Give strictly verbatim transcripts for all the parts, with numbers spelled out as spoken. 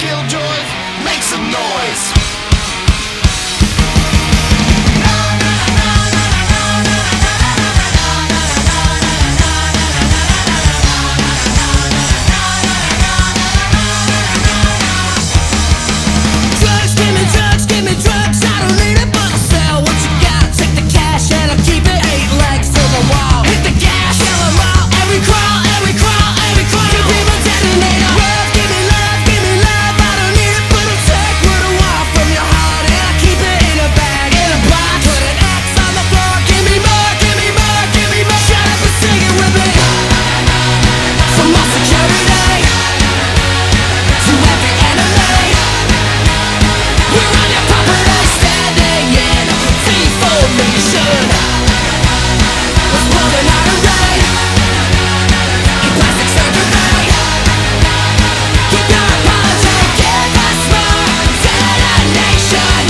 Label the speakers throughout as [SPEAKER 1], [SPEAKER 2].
[SPEAKER 1] killjoys, make some noise.
[SPEAKER 2] Drugs, give me drugs, give me drugs. I don't need it, but I'll sell what you got. Take the cash and I'll keep it. Eight legs to the wall. Hit the gas, kill 'em all. Every crawl, every crawl, every crawl. Keep people detonator. Love, give me love, give me love. I don't need it, but I'll take what I want from your heart, and I keep it in a bag, in a box. Put an X on the floor. Give me more, give me more, give me more. Shut up and sing it with me. From my security to every enemy, we're on your property, standing in V formation. Was pulling out a raid in plastic surgery. Keep your apology, give us more detonation.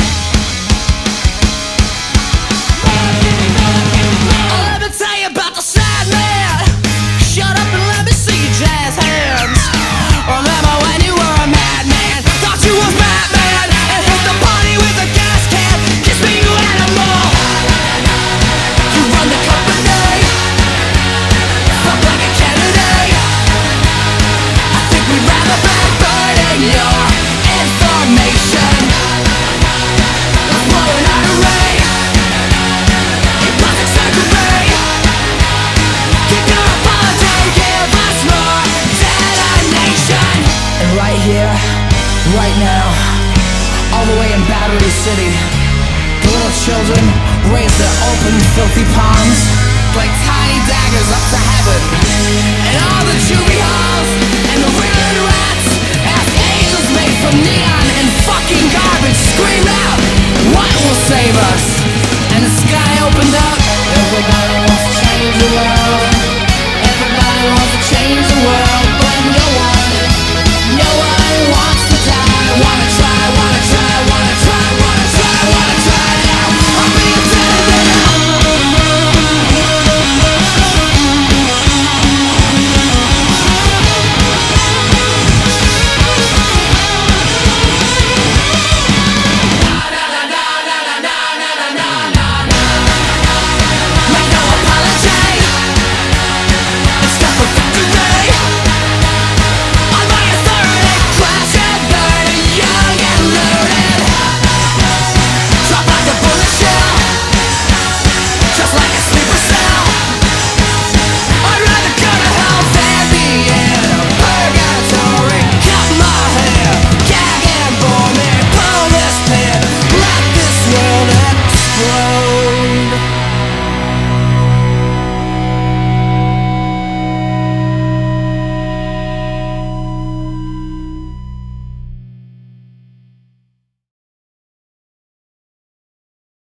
[SPEAKER 2] Oh, let me tell you about the sad man. Shut up and let me see your jazz hands. Remember when you were a madman, thought you was Batman, and hit the party with a gas can. Kiss me, you animal. You run the company, fuck like a Kennedy. I think we'd rather be burning your information. We're blowing out a ray in plastic surgery. Keep your apology, give us more detonation. And right here, right now, all the way in Battery City, the little children raise their open, filthy palms like tiny daggers up to heaven. And all the juvie halls and the riddled rats ask angels made from neon and fucking garbage scream out, what will save us? And the sky opened up